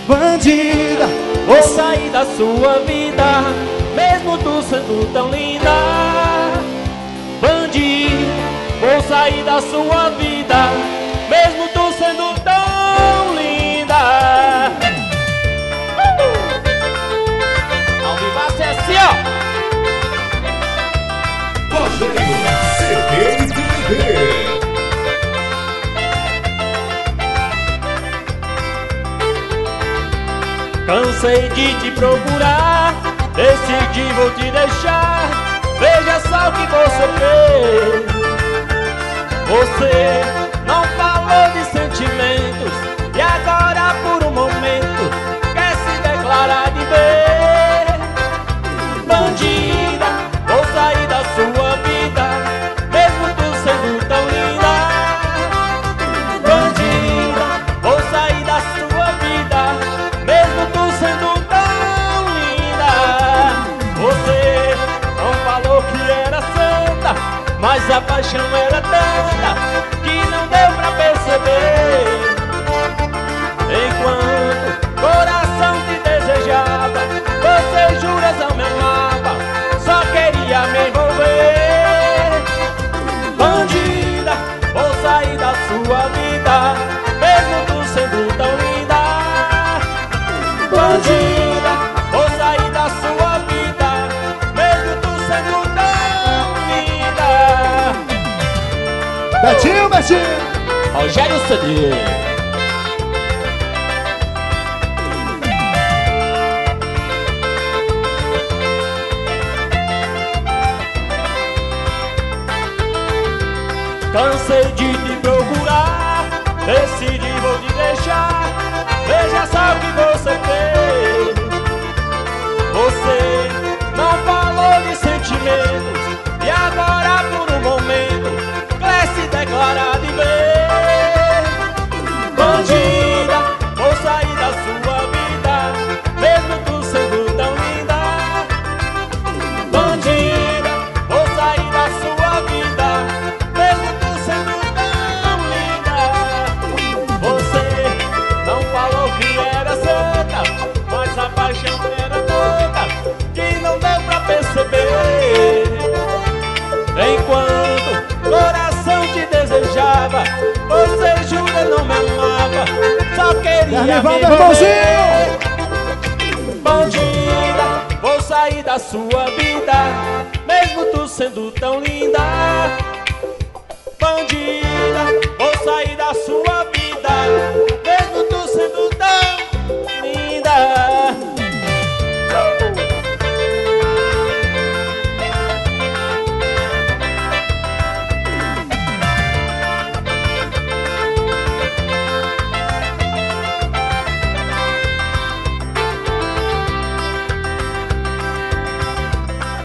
bandida. Vou sair da sua vida, mesmo tu sendo tão linda. Bandida, vou sair da sua vida, mesmo tu sendo tão linda. Ao vivo é assim, ó. CPTV. Cansei de te procurar, decidi vou te deixar. Veja só o que você fez. Você não falou de sentimentos e agora por um momento quer se declarar de vez. Bandida, vou sair da sua vida, mesmo tu sendo tão linda. Bandida, vou sair da sua vida, mesmo tu sendo tão linda. Você não falou que era santa, mas a paixão era tanta que não deu pra perceber. Enquanto o coração te desejava, você juras não me amava, só queria me envolver. Bandida, vou sair da sua vida, mesmo tu sendo tão linda. Bandida, vou sair da sua vida, mesmo tu sendo tão linda. Betinho, Betinho. Rogério Ceni. Cansei de te procurar, decidi vou te deixar. Veja só o que você fez. Você não falou de sentimentos e agora por um momento quer se declarar de vez. Bandida, vou sair da sua vida, mesmo tu sendo tão linda. Bandida, vou sair da sua vida, mesmo tu sendo tão linda. Você não falou que era santa, mas a paixão era tanta que não deu pra perceber. Enquanto o coração te desejava, você jura não me amava, só queria me envolver. Bandida, vou sair da sua vida, mesmo tu sendo tão linda. Bandida, vou sair da sua vida,